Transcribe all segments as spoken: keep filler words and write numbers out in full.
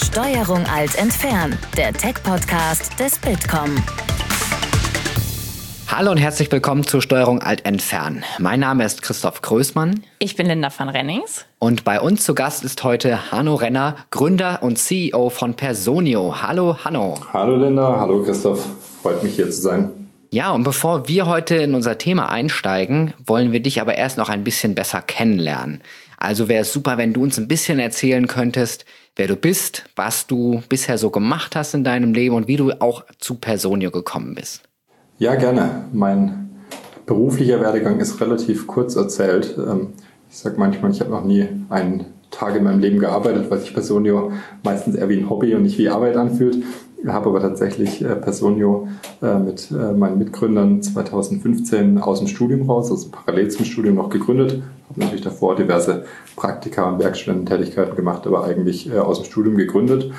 Steuerung Alt entfernen, der Tech-Podcast des Bitkom. Hallo und herzlich willkommen zu Steuerung Alt entfernen. Mein Name ist Christoph Größmann. Ich bin Linda van Rennings. Und bei uns zu Gast ist heute Hanno Renner, Gründer und C E O von Personio. Hallo Hanno. Hallo Linda, hallo Christoph. Freut mich hier zu sein. Ja, und bevor wir heute in unser Thema einsteigen, wollen wir dich aber erst noch ein bisschen besser kennenlernen. Also wäre es super, wenn du uns ein bisschen erzählen könntest, wer du bist, was du bisher so gemacht hast in deinem Leben und wie du auch zu Personio gekommen bist. Ja, gerne. Mein beruflicher Werdegang ist relativ kurz erzählt. Ich sage manchmal, ich habe noch nie einen Tag in meinem Leben gearbeitet, weil sich Personio meistens eher wie ein Hobby und nicht wie Arbeit anfühlt. Ich habe aber tatsächlich Personio mit meinen Mitgründern zwanzig fünfzehn aus dem Studium raus, also parallel zum Studium noch gegründet. Habe natürlich davor diverse Praktika und Werkstudententätigkeiten gemacht, aber eigentlich aus dem Studium gegründet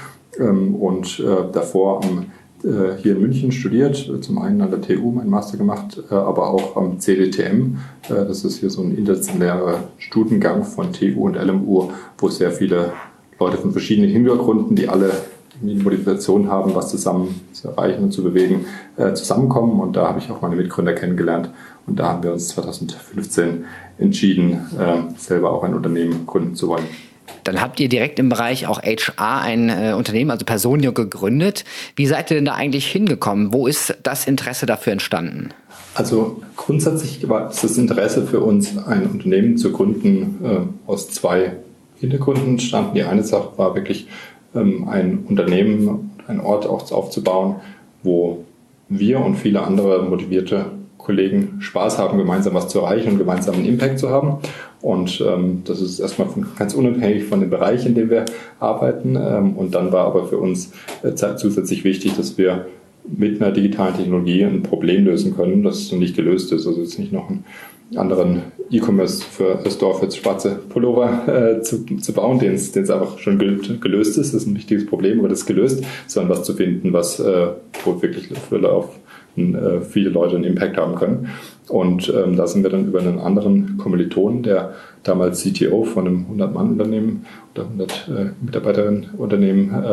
und davor am hier in München studiert, zum einen an der T U meinen Master gemacht, aber auch am C D T M. Das ist hier so ein interdisziplinärer Studiengang von T U und L M U, wo sehr viele Leute von verschiedenen Hintergründen, die alle die Motivation haben, was zusammen zu erreichen und zu bewegen, zusammenkommen. Und da habe ich auch meine Mitgründer kennengelernt. Und da haben wir uns zwanzig fünfzehn entschieden, selber auch ein Unternehmen gründen zu wollen. Dann habt ihr direkt im Bereich auch H R ein äh, Unternehmen, also Personio, gegründet. Wie seid ihr denn da eigentlich hingekommen? Wo ist das Interesse dafür entstanden? Also grundsätzlich war es das Interesse für uns, ein Unternehmen zu gründen, äh, aus zwei Hintergründen entstanden. Die eine Sache war wirklich ähm, ein Unternehmen, einen Ort auch aufzubauen, wo wir und viele andere motivierte Kollegen Spaß haben, gemeinsam was zu erreichen und gemeinsam einen Impact zu haben. Und ähm, das ist erstmal von, ganz unabhängig von dem Bereich, in dem wir arbeiten. Ähm, und dann war aber für uns äh, zusätzlich wichtig, dass wir mit einer digitalen Technologie ein Problem lösen können, das noch nicht gelöst ist. Also jetzt nicht noch einen anderen E-Commerce für Store für schwarze Pullover äh, zu, zu bauen, den es einfach schon gelöst ist. Das ist ein wichtiges Problem, aber das ist gelöst, sondern was zu finden, was äh, wo wirklich für auf viele Leute einen Impact haben können. Und ähm, da sind wir dann über einen anderen Kommilitonen, der damals C T O von einem hundert-Mann-Unternehmen oder hundert-Mitarbeiterinnen-Unternehmen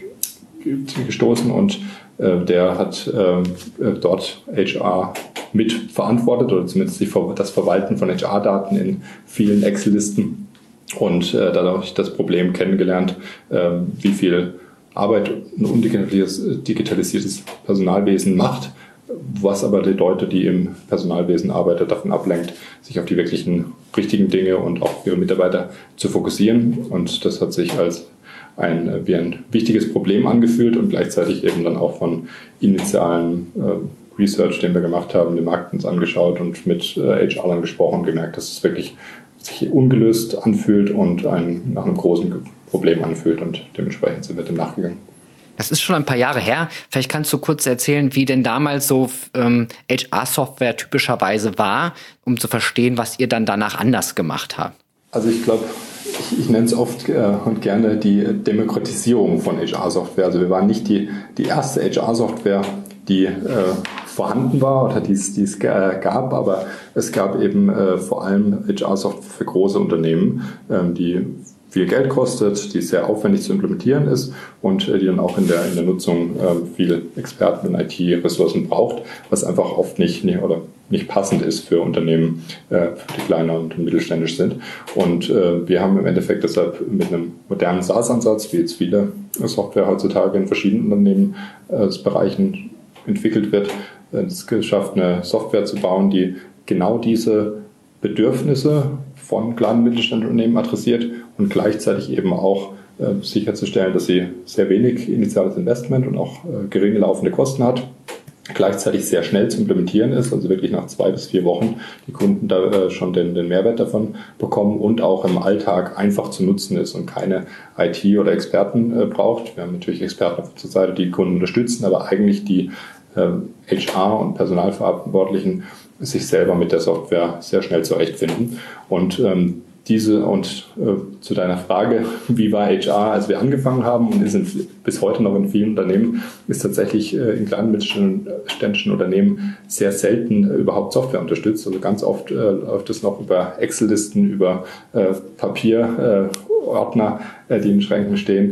äh, gestoßen und äh, der hat äh, dort H R mit verantwortet oder zumindest die, das Verwalten von H R-Daten in vielen Excel-Listen und äh, dadurch das Problem kennengelernt, äh, wie viel Arbeit ein undigitalisiertes Personalwesen macht, was aber die Leute, die im Personalwesen arbeiten, davon ablenkt, sich auf die wirklichen richtigen Dinge und auch ihre Mitarbeiter zu fokussieren. Und das hat sich als ein, wie ein wichtiges Problem angefühlt und gleichzeitig eben dann auch von initialen äh, Research, den wir gemacht haben, den Markt uns angeschaut und mit äh, H R-Lern gesprochen und gemerkt, dass es wirklich sich ungelöst anfühlt und ein, nach einem großen Problem anfühlt und dementsprechend sind wir dem nachgegangen. Das ist schon ein paar Jahre her. Vielleicht kannst du kurz erzählen, wie denn damals so ähm, H R-Software typischerweise war, um zu verstehen, was ihr dann danach anders gemacht habt. Also ich glaube, ich, ich nenne es oft äh, und gerne die Demokratisierung von H R-Software. Also wir waren nicht die, die erste H R-Software, die äh, vorhanden war oder die es, die es gab, aber es gab eben äh, vor allem H R-Software für große Unternehmen, ähm, die viel Geld kostet, die sehr aufwendig zu implementieren ist und die dann auch in der, in der Nutzung äh, viele Experten und I T-Ressourcen braucht, was einfach oft nicht, nicht oder nicht passend ist für Unternehmen, äh, die kleiner und mittelständisch sind. Und äh, wir haben im Endeffekt deshalb mit einem modernen SaaS-Ansatz, wie jetzt viele Software heutzutage in verschiedenen Unternehmensbereichen äh, entwickelt wird, äh, es geschafft, eine Software zu bauen, die genau diese Bedürfnisse von kleinen Mittelständischen adressiert und gleichzeitig eben auch äh, sicherzustellen, dass sie sehr wenig initiales Investment und auch äh, geringe laufende Kosten hat, gleichzeitig sehr schnell zu implementieren ist, also wirklich nach zwei bis vier Wochen die Kunden da äh, schon den, den Mehrwert davon bekommen und auch im Alltag einfach zu nutzen ist und keine I T oder Experten äh, braucht. Wir haben natürlich Experten auf unserer Seite, die Kunden unterstützen, aber eigentlich die äh, H R und Personalverantwortlichen sich selber mit der Software sehr schnell zurechtfinden. Und ähm, diese und äh, zu deiner Frage, wie war H R, als wir angefangen haben und ist in, bis heute noch in vielen Unternehmen, ist tatsächlich äh, in kleinen mittelständischen Unternehmen sehr selten äh, überhaupt Software unterstützt. Also ganz oft äh, läuft es noch über Excel-Listen, über äh, Papierordner, äh, äh, die in Schränken stehen.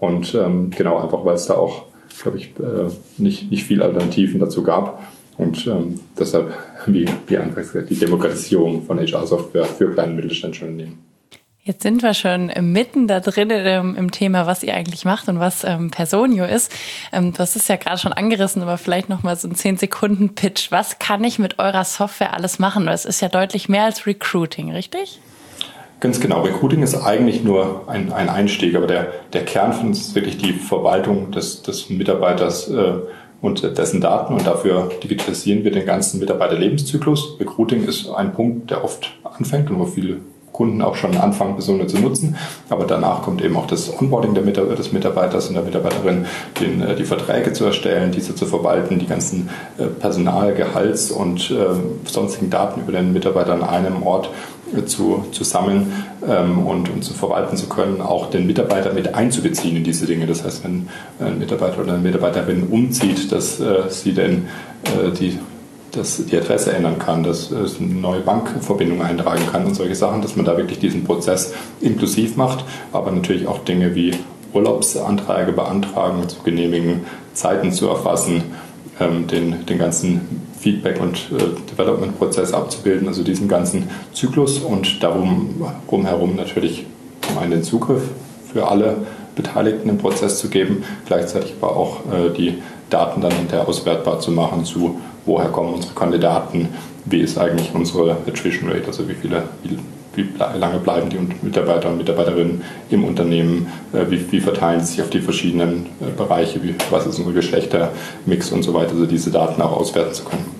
Und ähm, genau, einfach weil es da auch, glaube ich, äh, nicht, nicht viel Alternativen dazu gab. Und ähm, deshalb, wie, wie anfangs gesagt, die Demokratisierung von H R-Software für kleine und mittelständische Unternehmen. Jetzt sind wir schon mitten da drin ähm, im Thema, was ihr eigentlich macht und was ähm, Personio ist. Ähm, du hast es ja gerade schon angerissen, aber vielleicht nochmal so ein zehn Sekunden Pitch. Was kann ich mit eurer Software alles machen? Das ist ja deutlich mehr als Recruiting, richtig? Ganz genau. Recruiting ist eigentlich nur ein, ein Einstieg, aber der, der Kern von uns ist wirklich die Verwaltung des, des Mitarbeiters äh, und dessen Daten, und dafür digitalisieren wir den ganzen Mitarbeiterlebenszyklus. Recruiting ist ein Punkt, der oft anfängt und wo viele Kunden auch schon anfangen, Personen zu nutzen. Aber danach kommt eben auch das Onboarding der Mitarbeiter, des Mitarbeiters und der Mitarbeiterin, den, die Verträge zu erstellen, diese zu verwalten, die ganzen Personal-, Gehalts- und äh, sonstigen Daten über den Mitarbeiter an einem Ort äh, zu, zu sammeln ähm, und, und zu verwalten zu können, auch den Mitarbeiter mit einzubeziehen in diese Dinge. Das heißt, wenn ein Mitarbeiter oder eine Mitarbeiterin umzieht, dass äh, sie denn äh, die dass die Adresse ändern kann, dass es eine neue Bankverbindung eintragen kann und solche Sachen, dass man da wirklich diesen Prozess inklusiv macht, aber natürlich auch Dinge wie Urlaubsanträge beantragen, zu genehmigen, Zeiten zu erfassen, ähm, den, den ganzen Feedback- und äh, Development-Prozess abzubilden, also diesen ganzen Zyklus und darum rumherum natürlich zum einen den Zugriff für alle Beteiligten im Prozess zu geben, gleichzeitig aber auch äh, die Daten dann hinterher auswertbar zu machen zu, woher kommen unsere Kandidaten, wie ist eigentlich unsere Attrition Rate, also wie viele, wie, wie lange bleiben die Mitarbeiter und Mitarbeiterinnen im Unternehmen, äh, wie, wie verteilen sie sich auf die verschiedenen äh, Bereiche, wie, was ist unser Geschlechtermix und so weiter, also diese Daten auch auswerten zu können.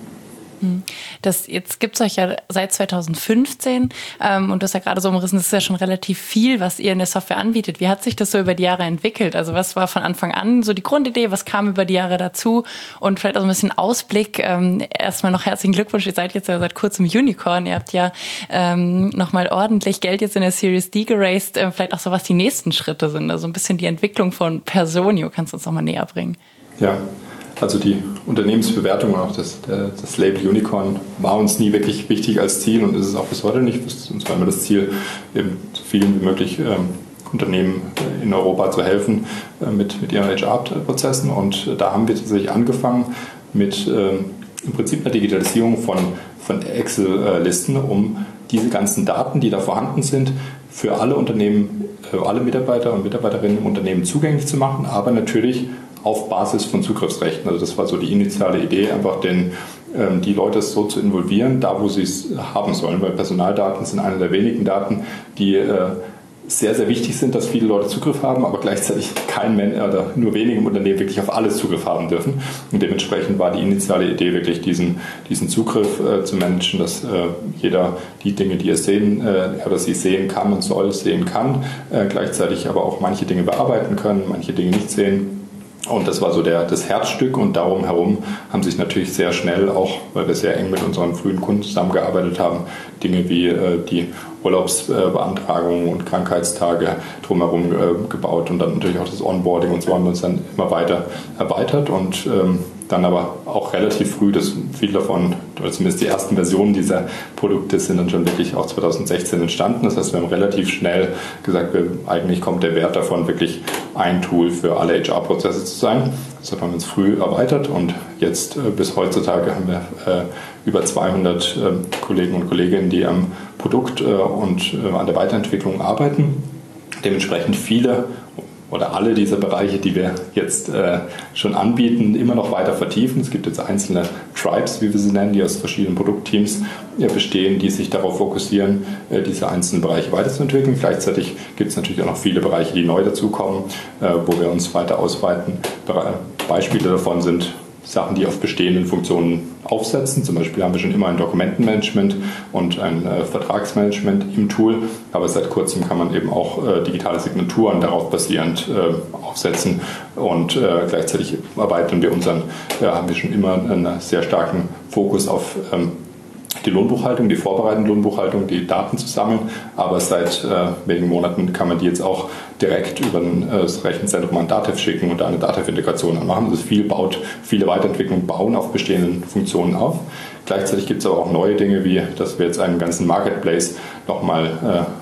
Das, jetzt gibt es euch ja seit zweitausendfünfzehn ähm, und du hast ja gerade so umrissen, das ist ja schon relativ viel, was ihr in der Software anbietet. Wie hat sich das so über die Jahre entwickelt? Also was war von Anfang an so die Grundidee, was kam über die Jahre dazu und vielleicht auch so ein bisschen Ausblick. Ähm, erstmal noch herzlichen Glückwunsch, ihr seid jetzt ja seit kurzem Unicorn, ihr habt ja ähm, nochmal ordentlich Geld jetzt in der Series D geraced, äh, vielleicht auch so, was die nächsten Schritte sind, also ein bisschen die Entwicklung von Personio, kannst du uns nochmal näher bringen? Ja. Also die Unternehmensbewertung und auch das, das Label Unicorn war uns nie wirklich wichtig als Ziel und ist es auch bis heute nicht. Uns war immer das Ziel, eben so vielen wie möglich ähm, Unternehmen in Europa zu helfen äh, mit, mit ihren H R-Prozessen. Und da haben wir tatsächlich angefangen mit äh, im Prinzip einer Digitalisierung von, von Excel-Listen, um diese ganzen Daten, die da vorhanden sind, für alle Unternehmen, äh, alle Mitarbeiter und Mitarbeiterinnen im Unternehmen zugänglich zu machen, aber natürlich auf Basis von Zugriffsrechten. Also das war so die initiale Idee, einfach den, ähm, die Leute so zu involvieren, da wo sie es haben sollen, weil Personaldaten sind eine der wenigen Daten, die äh, sehr, sehr wichtig sind, dass viele Leute Zugriff haben, aber gleichzeitig kein Mensch oder nur wenige im Unternehmen wirklich auf alles Zugriff haben dürfen. Und dementsprechend war die initiale Idee wirklich, diesen, diesen Zugriff äh, zu managen, dass äh, jeder die Dinge, die er sehen äh, oder sie sehen kann und soll, sehen kann, äh, gleichzeitig aber auch manche Dinge bearbeiten können, manche Dinge nicht sehen. Und das war so der, das Herzstück und darum herum haben sich natürlich sehr schnell auch, weil wir sehr eng mit unseren frühen Kunden zusammengearbeitet haben, Dinge wie äh, die Urlaubsbeantragung und Krankheitstage drumherum äh, gebaut und dann natürlich auch das Onboarding und so haben wir uns dann immer weiter erweitert und ähm, dann aber auch relativ früh, das viel davon, oder zumindest die ersten Versionen dieser Produkte sind dann schon wirklich auch zweitausendsechzehn entstanden. Das heißt, wir haben relativ schnell gesagt, wir, eigentlich kommt der Wert davon, wirklich ein Tool für alle H R-Prozesse zu sein. Deshalb haben wir uns früh erweitert und jetzt äh, bis heutzutage haben wir äh, über zweihundert äh, Kollegen und Kolleginnen, die am Produkt äh, und äh, an der Weiterentwicklung arbeiten. Dementsprechend viele oder alle dieser Bereiche, die wir jetzt äh, schon anbieten, immer noch weiter vertiefen. Es gibt jetzt einzelne Tribes, wie wir sie nennen, die aus verschiedenen Produktteams äh, bestehen, die sich darauf fokussieren, äh, diese einzelnen Bereiche weiterzuentwickeln. Gleichzeitig gibt es natürlich auch noch viele Bereiche, die neu dazukommen, äh, wo wir uns weiter ausweiten. Be- Beispiele davon sind Sachen, die auf bestehenden Funktionen aufsetzen. Zum Beispiel haben wir schon immer ein Dokumentenmanagement und ein äh, Vertragsmanagement im Tool, aber seit kurzem kann man eben auch äh, digitale Signaturen darauf basierend äh, aufsetzen und äh, gleichzeitig erweitern wir unseren, äh, haben wir schon immer einen sehr starken Fokus auf ähm, die Lohnbuchhaltung, die vorbereitende Lohnbuchhaltung, die Daten zu sammeln, aber seit äh, wenigen Monaten kann man die jetzt auch direkt über ein, äh, das Rechenzentrum an Datev schicken und da eine Datev-Integration anmachen. Das viel baut, viele Weiterentwicklungen bauen auf bestehenden Funktionen auf. Gleichzeitig gibt es aber auch neue Dinge, wie dass wir jetzt einen ganzen Marketplace nochmal äh,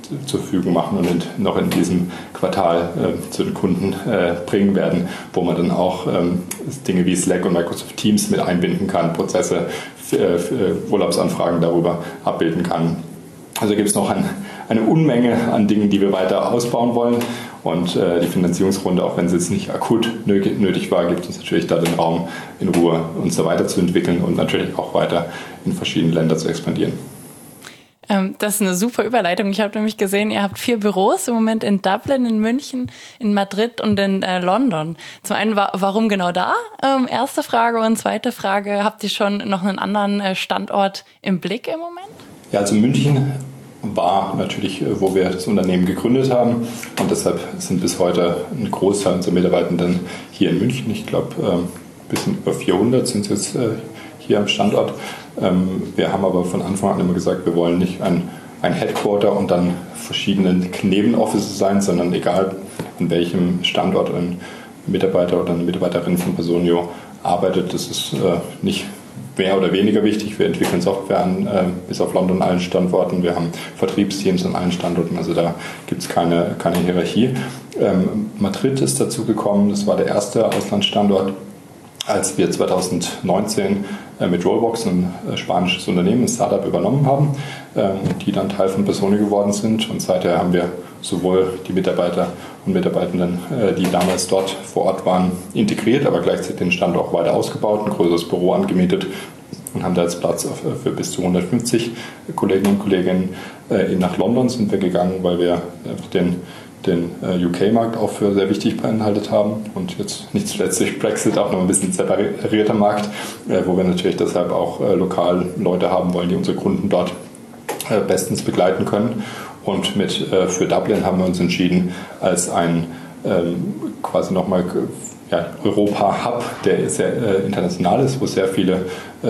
zur Verfügung machen und in, noch in diesem Quartal äh, zu den Kunden äh, bringen werden, wo man dann auch ähm, Dinge wie Slack und Microsoft Teams mit einbinden kann, Prozesse, für, für Urlaubsanfragen darüber abbilden kann. Also gibt es noch ein, eine Unmenge an Dingen, die wir weiter ausbauen wollen. Und äh, die Finanzierungsrunde, auch wenn sie jetzt nicht akut nötig, nötig war, gibt uns natürlich da den Raum, in Ruhe uns da weiterzuentwickeln und natürlich auch weiter in verschiedene Länder zu expandieren. Ähm, das ist eine super Überleitung. Ich habe nämlich gesehen, ihr habt vier Büros im Moment in Dublin, in München, in Madrid und in äh, London. Zum einen, wa- warum genau da? Ähm, erste Frage. Und zweite Frage, habt ihr schon noch einen anderen äh, Standort im Blick im Moment? Ja, also München war natürlich, wo wir das Unternehmen gegründet haben, und deshalb sind bis heute ein Großteil unserer Mitarbeitenden hier in München. Ich glaube, ein bisschen über vierhundert sind es jetzt hier am Standort. Wir haben aber von Anfang an immer gesagt, wir wollen nicht ein, ein Headquarter und dann verschiedene Nebenoffices sein, sondern egal an welchem Standort ein Mitarbeiter oder eine Mitarbeiterin von Personio arbeitet, das ist nicht mehr oder weniger wichtig. Wir entwickeln Software an, äh, bis auf London an allen Standorten. Wir haben Vertriebsteams an allen Standorten, also da gibt es keine, keine Hierarchie. Ähm, Madrid ist dazu gekommen, das war der erste Auslandsstandort, als wir zwanzig neunzehn äh, mit Rollbox, ein äh, spanisches Unternehmen, ein Startup übernommen haben, ähm, die dann Teil von Personio geworden sind. Und seither haben wir sowohl die Mitarbeiter und Mitarbeitenden, äh, die damals dort vor Ort waren, integriert, aber gleichzeitig den Standort auch weiter ausgebaut, ein größeres Büro angemietet und haben da jetzt Platz auf, für bis zu hundertfünfzig Kolleginnen und Kollegen. Äh, nach London sind wir gegangen, weil wir einfach den den U K-Markt auch für sehr wichtig beinhaltet haben und jetzt nicht zuletzt durch Brexit auch noch ein bisschen separierter Markt, wo wir natürlich deshalb auch lokal Leute haben wollen, die unsere Kunden dort bestens begleiten können. Und mit für Dublin haben wir uns entschieden, als ein quasi nochmal ja, Europa-Hub, der sehr international ist, wo sehr viele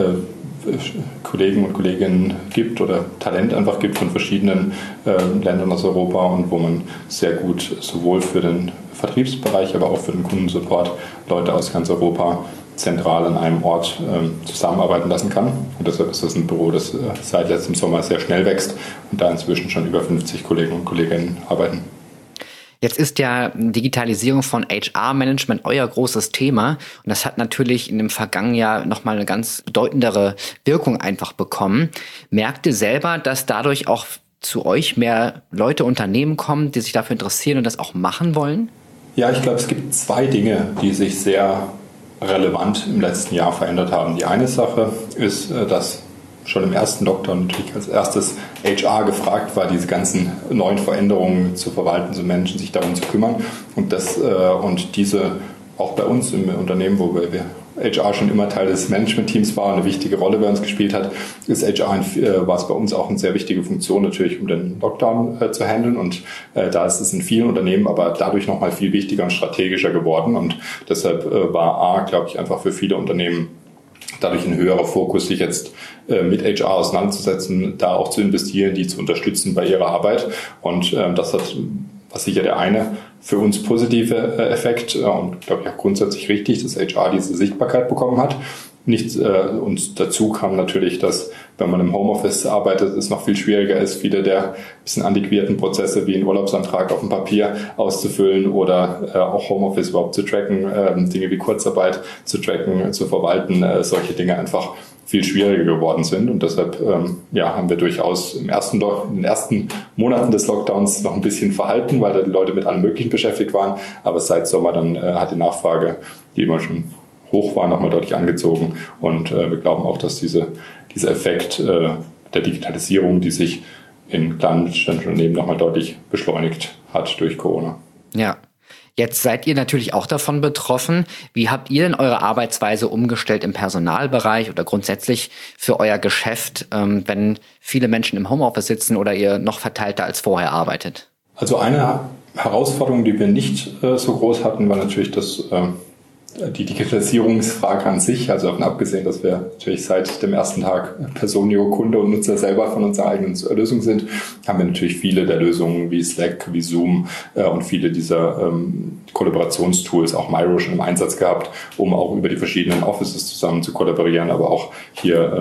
Kollegen und Kolleginnen gibt oder Talent einfach gibt von verschiedenen äh, Ländern aus Europa und wo man sehr gut sowohl für den Vertriebsbereich, aber auch für den Kundensupport Leute aus ganz Europa zentral an einem Ort äh, zusammenarbeiten lassen kann. Und deshalb ist das ein Büro, das äh, seit letztem Sommer sehr schnell wächst und da inzwischen schon über fünfzig Kollegen und Kolleginnen arbeiten. Jetzt ist ja Digitalisierung von H R-Management euer großes Thema. Und das hat natürlich in dem vergangenen Jahr nochmal eine ganz bedeutendere Wirkung einfach bekommen. Merkt ihr selber, dass dadurch auch zu euch mehr Leute, Unternehmen kommen, die sich dafür interessieren und das auch machen wollen? Ja, ich glaube, es gibt zwei Dinge, die sich sehr relevant im letzten Jahr verändert haben. Die eine Sache ist, dass schon im ersten Lockdown natürlich als erstes H R gefragt war, diese ganzen neuen Veränderungen zu verwalten, zu managen, sich darum zu kümmern. Und, das, äh, und diese, auch bei uns im Unternehmen, wo wir, wir H R schon immer Teil des Management-Teams war und eine wichtige Rolle bei uns gespielt hat, ist H R äh, war es bei uns auch eine sehr wichtige Funktion natürlich, um den Lockdown äh, zu handeln. Und äh, da ist es in vielen Unternehmen aber dadurch nochmal viel wichtiger und strategischer geworden. Und deshalb äh, war A, glaube ich, einfach für viele Unternehmen dadurch ein höherer Fokus, sich jetzt äh, mit H R auseinanderzusetzen, da auch zu investieren, die zu unterstützen bei ihrer Arbeit. Und ähm, das hat, was sicher der eine für uns positive äh, Effekt äh, und glaube ich auch grundsätzlich richtig, dass H R diese Sichtbarkeit bekommen hat. Nicht, äh, und dazu kam natürlich, dass wenn man im Homeoffice arbeitet, es noch viel schwieriger ist, viele der bisschen antiquierten Prozesse wie einen Urlaubsantrag auf dem Papier auszufüllen oder äh, auch Homeoffice überhaupt zu tracken, äh, Dinge wie Kurzarbeit zu tracken, zu verwalten, äh, solche Dinge einfach viel schwieriger geworden sind. Und deshalb ähm, ja, haben wir durchaus im ersten, in den ersten Monaten des Lockdowns noch ein bisschen verhalten, weil da die Leute mit allem Möglichen beschäftigt waren. Aber seit Sommer dann äh, hat die Nachfrage, die immer schon hoch war, nochmal deutlich angezogen. Und äh, wir glauben auch, dass diese, dieser Effekt äh, der Digitalisierung, die sich in kleinen mittelständischen Unternehmen nochmal deutlich beschleunigt hat durch Corona. Ja. Jetzt seid ihr natürlich auch davon betroffen. Wie habt ihr denn eure Arbeitsweise umgestellt im Personalbereich oder grundsätzlich für euer Geschäft, ähm, wenn viele Menschen im Homeoffice sitzen oder ihr noch verteilter als vorher arbeitet? Also eine Herausforderung, die wir nicht äh, so groß hatten, war natürlich das äh, die Digitalisierungsfrage an sich, also davon abgesehen, dass wir natürlich seit dem ersten Tag Personio Kunde und Nutzer selber von unserer eigenen Lösung sind, haben wir natürlich viele der Lösungen wie Slack, wie Zoom äh, und viele dieser ähm, Kollaborationstools, auch Miro schon im Einsatz gehabt, um auch über die verschiedenen Offices zusammen zu kollaborieren, aber auch hier ähm,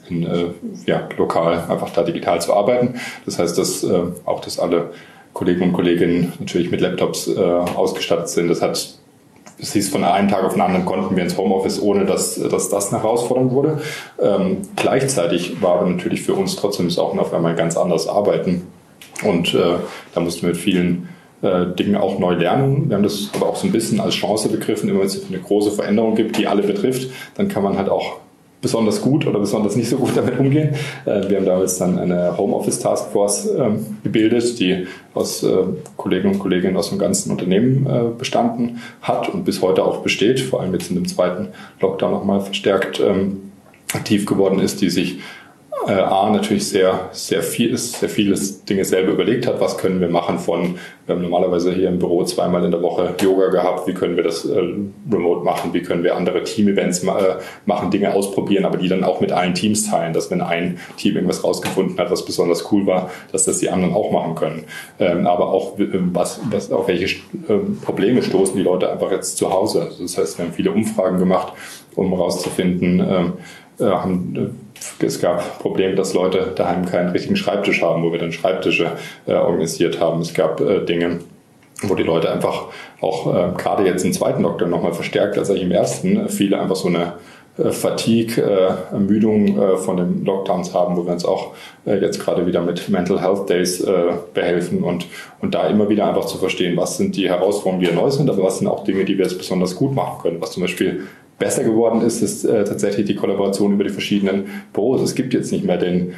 in, äh, ja, lokal einfach da digital zu arbeiten. Das heißt, dass äh, auch, dass alle Kollegen und Kolleginnen natürlich mit Laptops äh, ausgestattet sind. Das hat Es hieß, von einem Tag auf den anderen konnten wir ins Homeoffice, ohne dass, dass das eine Herausforderung wurde. Ähm, gleichzeitig war aber natürlich für uns trotzdem das auch auf einmal ganz anders arbeiten. Und äh, da mussten wir mit vielen äh, Dingen auch neu lernen. Wir haben das aber auch so ein bisschen als Chance begriffen. Immer wenn es eine große Veränderung gibt, die alle betrifft, dann kann man halt auch besonders gut oder besonders nicht so gut damit umgehen. Wir haben damals dann eine Homeoffice Taskforce gebildet, die aus Kollegen und Kolleginnen aus dem ganzen Unternehmen bestanden hat und bis heute auch besteht, vor allem jetzt in dem zweiten Lockdown nochmal verstärkt aktiv geworden ist, die sich äh, A, natürlich sehr, sehr viel, sehr vieles Dinge selber überlegt hat. Was können wir machen von, wir haben normalerweise hier im Büro zweimal in der Woche Yoga gehabt. Wie können wir das äh, remote machen? Wie können wir andere Team-Events ma- äh, machen, Dinge ausprobieren, aber die dann auch mit allen Teams teilen, dass wenn ein Team irgendwas rausgefunden hat, was besonders cool war, dass das die anderen auch machen können. Ähm, aber auch, äh, was, was, auf welche äh, Probleme stoßen die Leute einfach jetzt zu Hause. Also das heißt, wir haben viele Umfragen gemacht, um herauszufinden, ähm, äh, haben, äh, es gab Probleme, dass Leute daheim keinen richtigen Schreibtisch haben, wo wir dann Schreibtische äh, organisiert haben. Es gab äh, Dinge, wo die Leute einfach auch äh, gerade jetzt im zweiten Lockdown nochmal verstärkt als eigentlich im ersten, viele einfach so eine äh, Fatigue, äh, Ermüdung äh, von den Lockdowns haben, wo wir uns auch äh, jetzt gerade wieder mit Mental Health Days äh, behelfen und, und da immer wieder einfach zu verstehen, was sind die Herausforderungen, die ja neu sind, aber was sind auch Dinge, die wir jetzt besonders gut machen können. Was zum Beispiel besser geworden ist, ist äh, tatsächlich die Kollaboration über die verschiedenen Büros. Es gibt jetzt nicht mehr den,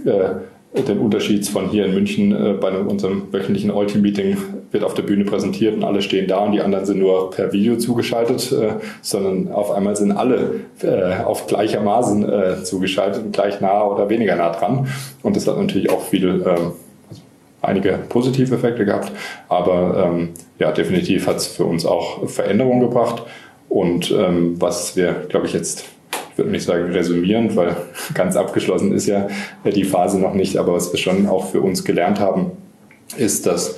äh, den Unterschied von hier in München äh, bei einem, unserem wöchentlichen All-Team-Meeting wird auf der Bühne präsentiert und alle stehen da und die anderen sind nur per Video zugeschaltet, äh, sondern auf einmal sind alle äh, auf gleichermaßen äh, zugeschaltet und gleich nah oder weniger nah dran. Und das hat natürlich auch viel, äh, einige positive Effekte gehabt, aber ähm, ja, definitiv hat es für uns auch Veränderungen gebracht. Und ähm, was wir, glaube ich, jetzt, ich würde nicht sagen resümieren, weil ganz abgeschlossen ist ja die Phase noch nicht, aber was wir schon auch für uns gelernt haben, ist, dass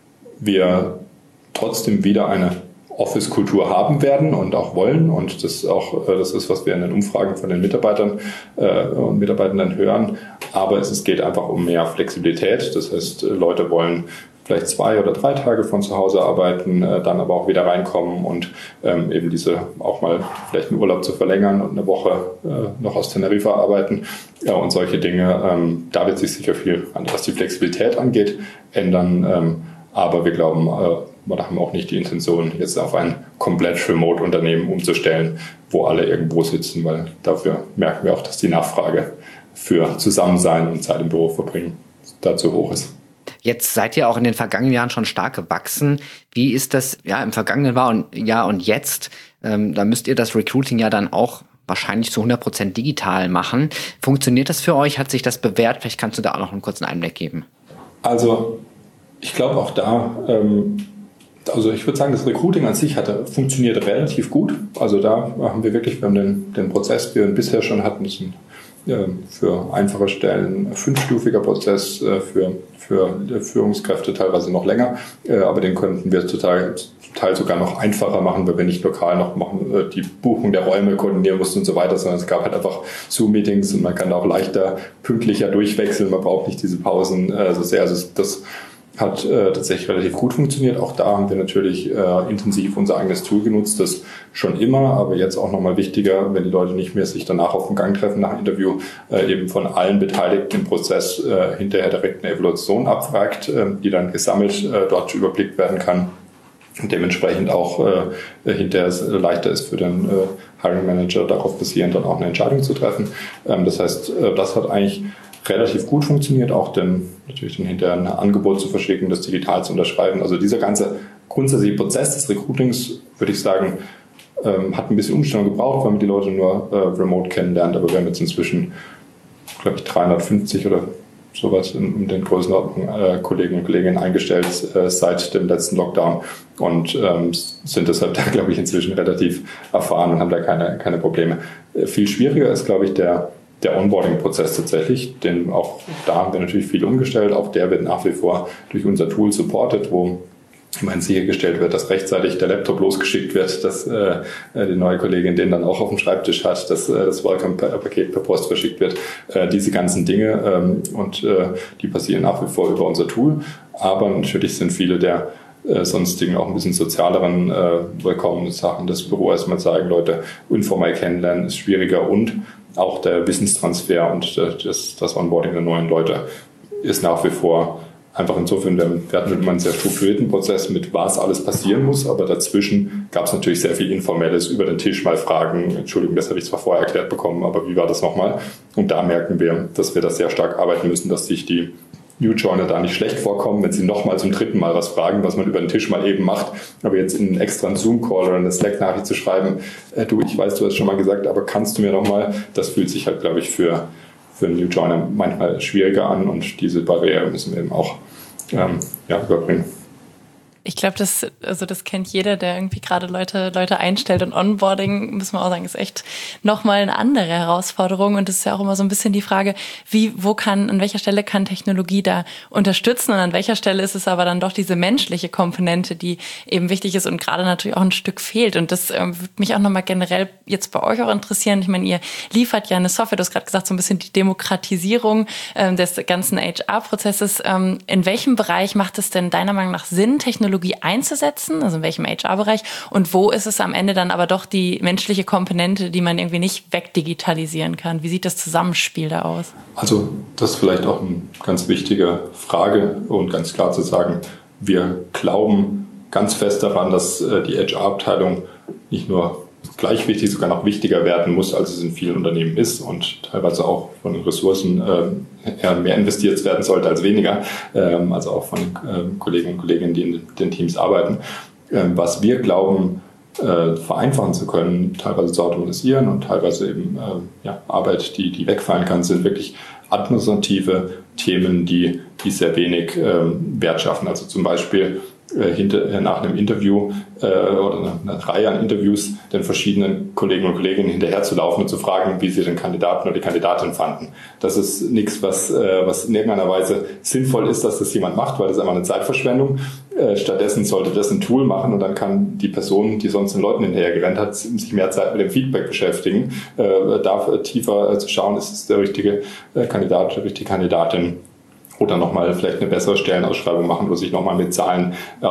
wir trotzdem wieder eine Office-Kultur haben werden und auch wollen. Und das auch, das ist, was wir in den Umfragen von den Mitarbeitern äh, und Mitarbeitern hören. Aber es, es geht einfach um mehr Flexibilität. Das heißt, Leute wollen vielleicht zwei oder drei Tage von zu Hause arbeiten, äh, dann aber auch wieder reinkommen und ähm, eben diese auch mal vielleicht einen Urlaub zu verlängern und eine Woche äh, noch aus Teneriffa arbeiten ja, und solche Dinge. Ähm, da wird sich sicher viel, was die Flexibilität angeht, ändern. Ähm, aber wir glauben, äh, wir haben auch nicht die Intention, jetzt auf ein komplett Remote-Unternehmen umzustellen, wo alle irgendwo sitzen, weil dafür merken wir auch, dass die Nachfrage für Zusammensein und Zeit im Büro verbringen dazu hoch ist. Jetzt seid ihr auch in den vergangenen Jahren schon stark gewachsen. Wie ist das ja im vergangenen Jahr und jetzt? Ähm, da müsst ihr das Recruiting ja dann auch wahrscheinlich zu hundert Prozent digital machen. Funktioniert das für euch? Hat sich das bewährt? Vielleicht kannst du da auch noch einen kurzen Einblick geben. Also ich glaube auch da, ähm, also ich würde sagen, das Recruiting an sich hatte, funktioniert relativ gut. Also da haben wir wirklich, wir haben den, den Prozess, den wir bisher schon hatten, das ist ein für einfache Stellen fünfstufiger Prozess, für, für Führungskräfte teilweise noch länger, aber den könnten wir total, zum Teil sogar noch einfacher machen, weil wir nicht lokal noch machen, die Buchung der Räume koordinieren mussten und so weiter, sondern es gab halt einfach Zoom-Meetings und man kann da auch leichter, pünktlicher durchwechseln, man braucht nicht diese Pausen so sehr. Also das hat äh, tatsächlich relativ gut funktioniert. Auch da haben wir natürlich äh, intensiv unser eigenes Tool genutzt, das schon immer, aber jetzt auch nochmal wichtiger, wenn die Leute nicht mehr sich danach auf dem Gang treffen nach dem Interview, äh, eben von allen Beteiligten im Prozess äh, hinterher direkt eine Evaluation abfragt, äh, die dann gesammelt äh, dort überblickt werden kann und dementsprechend auch äh, hinterher es leichter ist für den äh, Hiring Manager darauf basierend dann auch eine Entscheidung zu treffen. Ähm, das heißt, äh, das hat eigentlich relativ gut funktioniert, auch denn natürlich dann hinterher ein Angebot zu verschicken, das digital zu unterschreiben. Also dieser ganze grundsätzliche Prozess des Recruitings, würde ich sagen, ähm, hat ein bisschen Umstellung gebraucht, weil man die Leute nur äh, remote kennenlernt. Aber wir haben jetzt inzwischen, glaube ich, dreihundertfünfzig oder sowas in, in den Größenordnungen äh, Kollegen und Kolleginnen eingestellt äh, seit dem letzten Lockdown und ähm, sind deshalb da, glaube ich, inzwischen relativ erfahren und haben da keine, keine Probleme. Äh, viel schwieriger ist, glaube ich, der Der Onboarding-Prozess tatsächlich, denn auch da haben wir natürlich viel umgestellt. Auch der wird nach wie vor durch unser Tool supported, wo ich meine, sichergestellt wird, dass rechtzeitig der Laptop losgeschickt wird, dass äh, die neue Kollegin den dann auch auf dem Schreibtisch hat, dass äh, das Welcome-Paket per Post verschickt wird. Äh, diese ganzen Dinge ähm, und äh, die passieren nach wie vor über unser Tool. Aber natürlich sind viele der äh, sonstigen auch ein bisschen sozialeren äh, willkommenen Sachen. Das Büro erstmal zeigen, Leute informell kennenlernen ist schwieriger und auch der Wissenstransfer und äh, das, das Onboarding der neuen Leute ist nach wie vor einfach insofern, wir hatten immer einen sehr strukturierten Prozess mit, was alles passieren muss, aber dazwischen gab es natürlich sehr viel Informelles, über den Tisch mal fragen, Entschuldigung, das habe ich zwar vorher erklärt bekommen, aber wie war das nochmal? Und da merken wir, dass wir da sehr stark arbeiten müssen, dass sich die New Joiner da nicht schlecht vorkommen, wenn sie nochmal zum dritten Mal was fragen, was man über den Tisch mal eben macht, aber jetzt in einen extra Zoom-Call oder eine Slack-Nachricht zu schreiben, äh, du, ich weiß, du hast schon mal gesagt, aber kannst du mir nochmal, das fühlt sich halt, glaube ich, für, für einen New Joiner manchmal schwieriger an und diese Barriere müssen wir eben auch Ähm, ja, überbringen. Ich glaube, das, also das kennt jeder, der irgendwie gerade Leute, Leute einstellt, und Onboarding, müssen wir auch sagen, ist echt nochmal eine andere Herausforderung. Und das ist ja auch immer so ein bisschen die Frage, wie, wo kann, an welcher Stelle kann Technologie da unterstützen und an welcher Stelle ist es aber dann doch diese menschliche Komponente, die eben wichtig ist und gerade natürlich auch ein Stück fehlt. Und das ähm, würde mich auch nochmal generell jetzt bei euch auch interessieren. Ich meine, ihr liefert ja eine Software, du hast gerade gesagt, so ein bisschen die Demokratisierung ähm, des ganzen H R-Prozesses. Ähm, in welchem Bereich macht es denn deiner Meinung nach Sinn, Technologie einzusetzen, also in welchem H R-Bereich, und wo ist es am Ende dann aber doch die menschliche Komponente, die man irgendwie nicht wegdigitalisieren kann? Wie sieht das Zusammenspiel da aus? Also das ist vielleicht auch eine ganz wichtige Frage und ganz klar zu sagen, wir glauben ganz fest daran, dass die H R-Abteilung nicht nur gleich wichtig, sogar noch wichtiger werden muss, als es in vielen Unternehmen ist und teilweise auch von den Ressourcen äh, eher mehr investiert werden sollte als weniger, ähm, also auch von den äh, Kollegen und Kolleginnen, die in den Teams arbeiten. Ähm, was wir glauben, äh, vereinfachen zu können, teilweise zu automatisieren und teilweise eben äh, ja, Arbeit, die, die wegfallen kann, sind wirklich administrative Themen, die, die sehr wenig ähm, Wert schaffen. Also zum Beispiel Hinter, nach einem Interview äh, oder einer Reihe an Interviews den verschiedenen Kollegen und Kolleginnen hinterher zu laufen und zu fragen, wie sie den Kandidaten oder die Kandidatin fanden. Das ist nichts, was, äh, was in irgendeiner Weise sinnvoll ist, dass das jemand macht, weil das ist einfach eine Zeitverschwendung. Äh, stattdessen sollte das ein Tool machen und dann kann die Person, die sonst den Leuten hinterhergerannt hat, sich mehr Zeit mit dem Feedback beschäftigen, äh, da tiefer äh, zu schauen, ist es der richtige äh, Kandidat oder die richtige Kandidatin. Oder nochmal vielleicht eine bessere Stellenausschreibung machen, oder sich nochmal mit Zahlen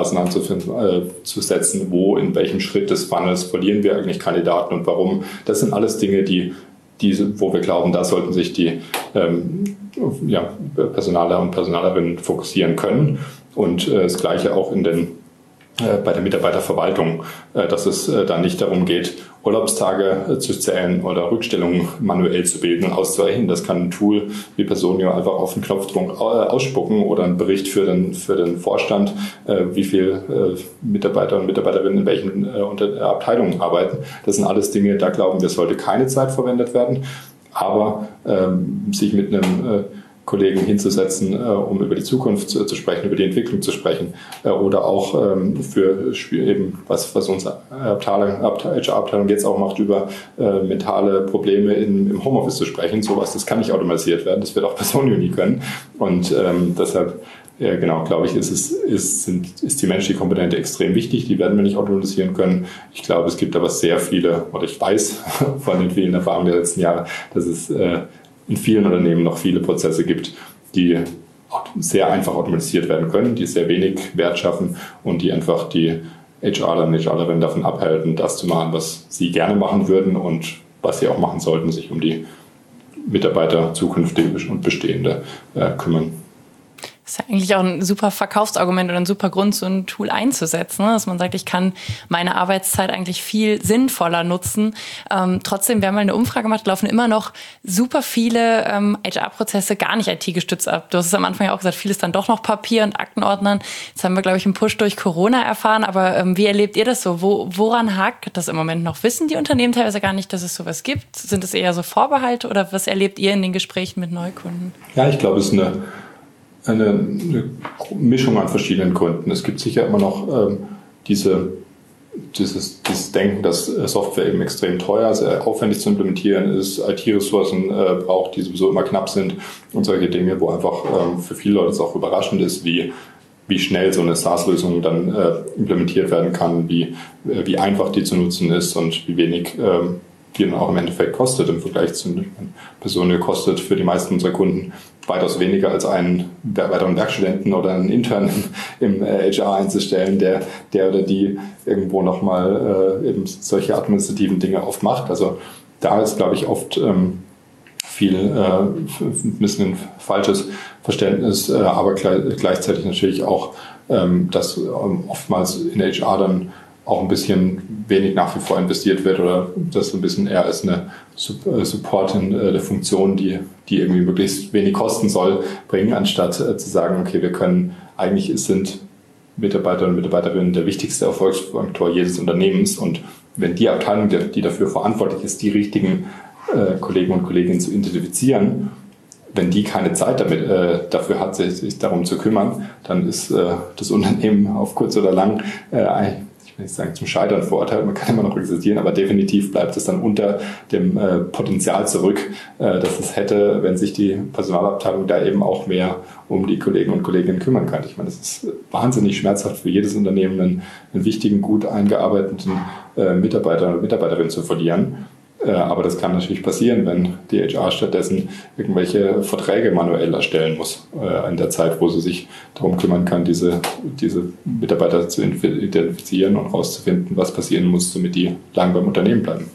auseinanderzusetzen, äh, wo, in welchem Schritt des Funnels verlieren wir eigentlich Kandidaten und warum. Das sind alles Dinge, die, die wo wir glauben, da sollten sich die ähm, ja, Personaler und Personalerinnen fokussieren können. Und äh, das Gleiche auch in den äh, bei der Mitarbeiterverwaltung, äh, dass es äh, dann nicht darum geht, Urlaubstage äh, zu zählen oder Rückstellungen manuell zu bilden und auszurechnen. Das kann ein Tool wie Personio einfach auf den Knopfdruck äh, ausspucken oder ein Bericht für den, für den Vorstand, äh, wie viel äh, Mitarbeiter und Mitarbeiterinnen in welchen äh, unter, äh, Abteilungen arbeiten. Das sind alles Dinge, da glauben wir, sollte keine Zeit verwendet werden. Aber ähm, sich mit einem äh, Kollegen hinzusetzen, äh, um über die Zukunft zu, zu sprechen, über die Entwicklung zu sprechen äh, oder auch ähm, für eben, was, was unsere Abteilung, H R-Abteilung jetzt auch macht, über äh, mentale Probleme in, im Homeoffice zu sprechen. Sowas, das kann nicht automatisiert werden, das wird auch Personio nie können. Und ähm, deshalb, ja, genau, glaube ich, ist, es, ist, sind, ist die menschliche Komponente extrem wichtig. Die werden wir nicht automatisieren können. Ich glaube, es gibt aber sehr viele, oder ich weiß von den vielen Erfahrungen der letzten Jahre, dass es äh, in vielen Unternehmen noch viele Prozesse gibt, die sehr einfach automatisiert werden können, die sehr wenig Wert schaffen und die einfach die H Rler und H Rlerinnen davon abhalten, das zu machen, was sie gerne machen würden und was sie auch machen sollten, sich um die Mitarbeiter, zukünftige und bestehende, äh, kümmern. Das ist ja eigentlich auch ein super Verkaufsargument oder ein super Grund, so ein Tool einzusetzen, ne? Dass man sagt, ich kann meine Arbeitszeit eigentlich viel sinnvoller nutzen. Ähm, trotzdem, wir haben mal eine Umfrage gemacht, laufen immer noch super viele ähm, H R-Prozesse gar nicht I T-gestützt ab. Du hast es am Anfang ja auch gesagt, vieles dann doch noch Papier und Aktenordnern. Jetzt haben wir, glaube ich, einen Push durch Corona erfahren, aber ähm, wie erlebt ihr das so? Wo, woran hakt das im Moment noch? Wissen die Unternehmen teilweise gar nicht, dass es sowas gibt? Sind es eher so Vorbehalte oder was erlebt ihr in den Gesprächen mit Neukunden? Ja, ich glaube, es ist eine Eine, eine Mischung an verschiedenen Gründen. Es gibt sicher immer noch ähm, diese, dieses, dieses Denken, dass Software eben extrem teuer, sehr aufwendig zu implementieren ist, I T-Ressourcen äh, braucht, die sowieso immer knapp sind und solche Dinge, wo einfach ähm, für viele Leute es auch überraschend ist, wie wie schnell so eine SaaS-Lösung dann äh, implementiert werden kann, wie, äh, wie einfach die zu nutzen ist und wie wenig äh, die dann auch im Endeffekt kostet im Vergleich zu einer Person, kostet für die meisten unserer Kunden weitaus weniger als einen weiteren Werkstudenten oder einen Intern im, im äh, H R einzustellen, der, der oder die irgendwo nochmal äh, eben solche administrativen Dinge oft macht. Also da ist, glaube ich, oft ähm, viel, äh, ein bisschen ein falsches Verständnis, äh, aber gleich, gleichzeitig natürlich auch, ähm, dass ähm, oftmals in H R dann auch ein bisschen wenig nach wie vor investiert wird oder das so ein bisschen eher als eine supportende Funktion, die, die irgendwie möglichst wenig kosten soll, bringen, anstatt äh, zu sagen, okay, wir können, eigentlich sind Mitarbeiter und Mitarbeiterinnen der wichtigste Erfolgsfaktor jedes Unternehmens und wenn die Abteilung, die dafür verantwortlich ist, die richtigen äh, Kollegen und Kolleginnen zu identifizieren, wenn die keine Zeit damit, äh, dafür hat, sich, sich darum zu kümmern, dann ist äh, das Unternehmen auf kurz oder lang äh, ich will nicht sagen zum Scheitern verurteilt, man kann immer noch existieren, aber definitiv bleibt es dann unter dem äh, Potenzial zurück, äh, dass es hätte, wenn sich die Personalabteilung da eben auch mehr um die Kollegen und Kolleginnen kümmern kann. Ich meine, es ist wahnsinnig schmerzhaft für jedes Unternehmen, einen, einen wichtigen, gut eingearbeiteten äh, Mitarbeiter oder Mitarbeiterin zu verlieren. Aber das kann natürlich passieren, wenn die H R stattdessen irgendwelche Verträge manuell erstellen muss, äh, in der Zeit, wo sie sich darum kümmern kann, diese, diese Mitarbeiter zu identifizieren und herauszufinden, was passieren muss, damit die lang beim Unternehmen bleiben.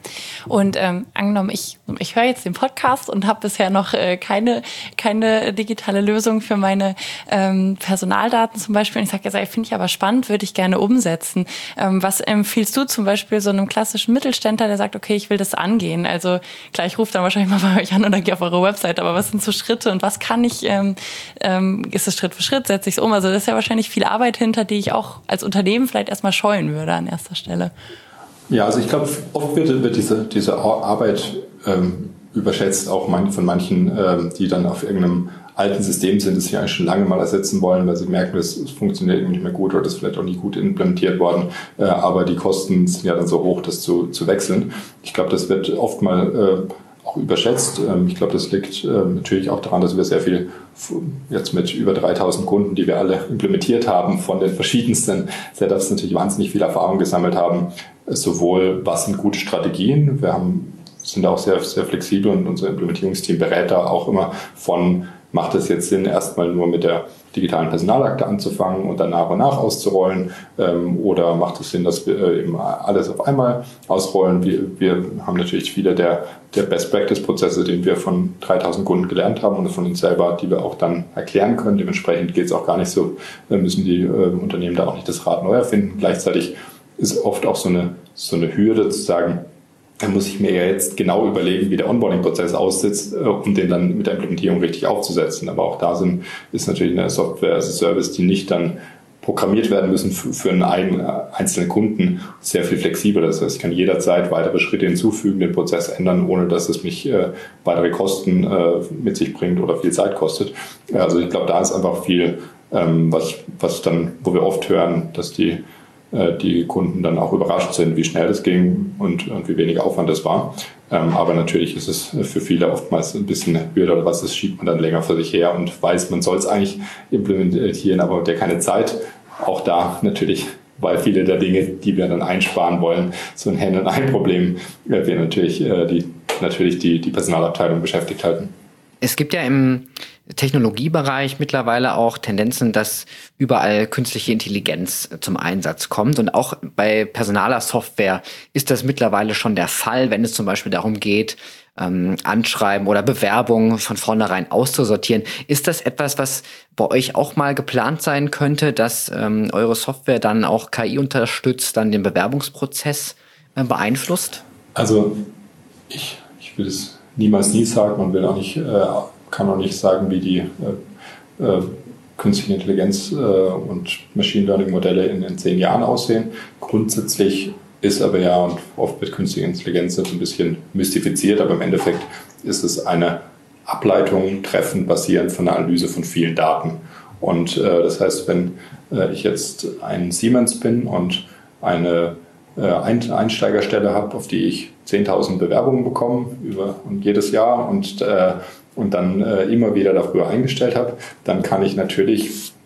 Und ähm, angenommen, ich, ich höre jetzt den Podcast und habe bisher noch äh, keine, keine digitale Lösung für meine ähm, Personaldaten zum Beispiel. Und ich sage jetzt, finde ich aber spannend, würde ich gerne umsetzen. Ähm, was empfiehlst du zum Beispiel so einem klassischen Mittelständler, der sagt, okay, ich will das angehen? Also klar, ich rufe dann wahrscheinlich mal bei euch an oder gehe auf eure Website, aber was sind so Schritte und was kann ich, ähm, ähm, ist es Schritt für Schritt, setze ich es um? Also das ist ja wahrscheinlich viel Arbeit hinter, die ich auch als Unternehmen vielleicht erstmal scheuen würde an erster Stelle. Ja, also ich glaube, oft wird, wird diese, diese Arbeit ähm, überschätzt, auch man, von manchen, ähm, die dann auf irgendeinem alten System sind, das sie eigentlich schon lange mal ersetzen wollen, weil sie merken, das funktioniert nicht mehr gut oder das ist vielleicht auch nicht gut implementiert worden, äh, aber die Kosten sind ja dann so hoch, das zu, zu wechseln. Ich glaube, das wird oft mal äh, auch überschätzt. Ähm, ich glaube, das liegt äh, natürlich auch daran, dass wir sehr viel jetzt mit über dreitausend Kunden, die wir alle implementiert haben, von den verschiedensten Setups natürlich wahnsinnig viel Erfahrung gesammelt haben, sowohl was sind gute Strategien, wir haben, sind auch sehr, sehr flexibel und unser Implementierungsteam berät da auch immer von, macht es jetzt Sinn, erstmal nur mit der digitalen Personalakte anzufangen und dann nach und nach auszurollen ähm, oder macht es Sinn, dass wir äh, eben alles auf einmal ausrollen. Wir, wir haben natürlich viele der, der Best-Practice-Prozesse, den wir von dreitausend Kunden gelernt haben und von uns selber, die wir auch dann erklären können. Dementsprechend geht es auch gar nicht so, äh, müssen die äh, Unternehmen da auch nicht das Rad neu erfinden. Gleichzeitig ist oft auch so eine, so eine Hürde zu sagen, da muss ich mir ja jetzt genau überlegen, wie der Onboarding-Prozess aussitzt, um den dann mit der Implementierung richtig aufzusetzen. Aber auch da sind, ist natürlich eine Software as a Service, die nicht dann programmiert werden müssen für, für einen eigenen, einzelnen Kunden, sehr viel flexibler. Das heißt, ich kann jederzeit weitere Schritte hinzufügen, den Prozess ändern, ohne dass es mich äh, weitere Kosten äh, mit sich bringt oder viel Zeit kostet. Also ich glaube, da ist einfach viel, ähm, was, was dann, wo wir oft hören, dass die die Kunden dann auch überrascht sind, wie schnell das ging und, und wie wenig Aufwand das war. Ähm, aber natürlich ist es für viele oftmals ein bisschen eine Hürde oder was, das schiebt man dann länger vor sich her und weiß, man soll es eigentlich implementieren, aber der keine Zeit. Auch da natürlich, weil viele der Dinge, die wir dann einsparen wollen, so ein Hand-in-Ein-Problem, äh, wir natürlich, äh, die, natürlich die, die Personalabteilung beschäftigt halten. Es gibt ja im Technologiebereich mittlerweile auch Tendenzen, dass überall künstliche Intelligenz zum Einsatz kommt. Und auch bei personaler Software ist das mittlerweile schon der Fall, wenn es zum Beispiel darum geht, ähm, Anschreiben oder Bewerbungen von vornherein auszusortieren. Ist das etwas, was bei euch auch mal geplant sein könnte, dass ähm, eure Software dann auch K I unterstützt, dann den Bewerbungsprozess äh, beeinflusst? Also ich, ich will es niemals nie sagen, man will auch nicht, äh, kann auch nicht sagen, wie die äh, äh, künstliche Intelligenz äh, und Machine Learning Modelle in, in zehn Jahren aussehen. Grundsätzlich ist aber ja, und oft wird künstliche Intelligenz so ein bisschen mystifiziert, aber im Endeffekt ist es eine Ableitung treffend basierend von einer Analyse von vielen Daten. Und äh, das heißt, wenn äh, ich jetzt ein Siemens bin und eine Einsteigerstelle habe, auf die ich zehntausend Bewerbungen bekomme über und jedes Jahr und, äh, und dann äh, immer wieder darüber eingestellt habe, dann kann ich natürlich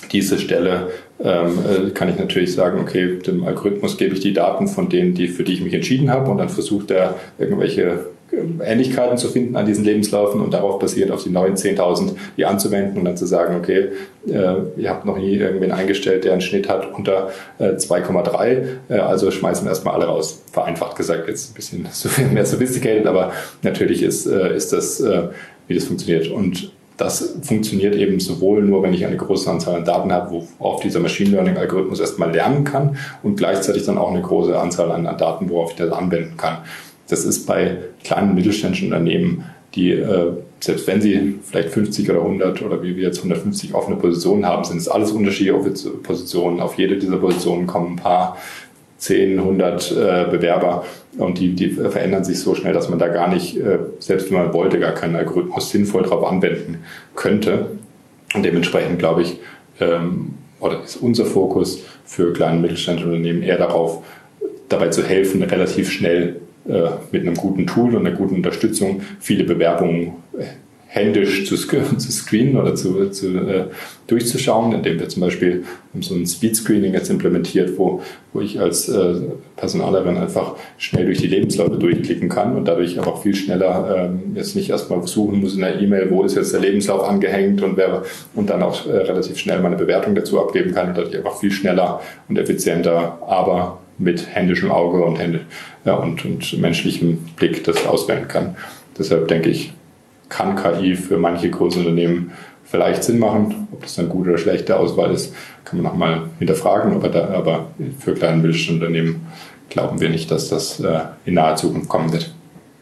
diese Stelle ähm, kann ich natürlich sagen, okay, dem Algorithmus gebe ich die Daten von denen, die, für die ich mich entschieden habe, und dann versucht er irgendwelche Ähnlichkeiten zu finden an diesen Lebenslaufen und darauf basiert auf die neuen zehntausend die anzuwenden und dann zu sagen, okay, äh, ihr habt noch nie irgendwen eingestellt, der einen Schnitt hat unter äh, zwei Komma drei, äh, also schmeißen wir erstmal alle raus. Vereinfacht gesagt, jetzt ein bisschen so viel mehr sophisticated, aber natürlich ist, äh, ist das, äh, wie das funktioniert. Und das funktioniert eben sowohl nur, wenn ich eine große Anzahl an Daten habe, wo auch dieser Machine Learning Algorithmus erstmal lernen kann, und gleichzeitig dann auch eine große Anzahl an, an Daten, worauf ich das anwenden kann. Das ist bei kleinen mittelständischen Unternehmen, die, äh, selbst wenn sie vielleicht fünfzig oder hundert oder wie wir jetzt hundertfünfzig offene Positionen haben, sind es alles unterschiedliche Positionen. Auf jede dieser Positionen kommen ein paar, zehn, hundert äh, Bewerber, und die, die verändern sich so schnell, dass man da gar nicht, äh, selbst wenn man wollte, gar keinen Algorithmus sinnvoll darauf anwenden könnte. Und dementsprechend glaube ich, ähm, oder ist unser Fokus für kleine und mittelständische Unternehmen eher darauf, dabei zu helfen, relativ schnell mit einem guten Tool und einer guten Unterstützung viele Bewerbungen händisch zu, zu screenen oder zu, zu, äh, durchzuschauen, indem wir zum Beispiel so ein Speed-Screening jetzt implementiert, wo, wo ich als äh, Personalerin einfach schnell durch die Lebensläufe durchklicken kann und dadurch aber auch viel schneller ähm, jetzt nicht erstmal suchen muss in der E-Mail, wo ist jetzt der Lebenslauf angehängt, und, wer, und dann auch äh, relativ schnell meine Bewertung dazu abgeben kann und dadurch einfach viel schneller und effizienter, aber mit händischem Auge und, Hände, ja, und, und menschlichem Blick das auswählen kann. Deshalb denke ich, kann K I für manche große Unternehmen vielleicht Sinn machen. Ob das dann gute oder schlechte Auswahl ist, kann man nochmal hinterfragen. Aber, da, aber für kleine und mittelständische Unternehmen glauben wir nicht, dass das äh, in naher Zukunft kommen wird.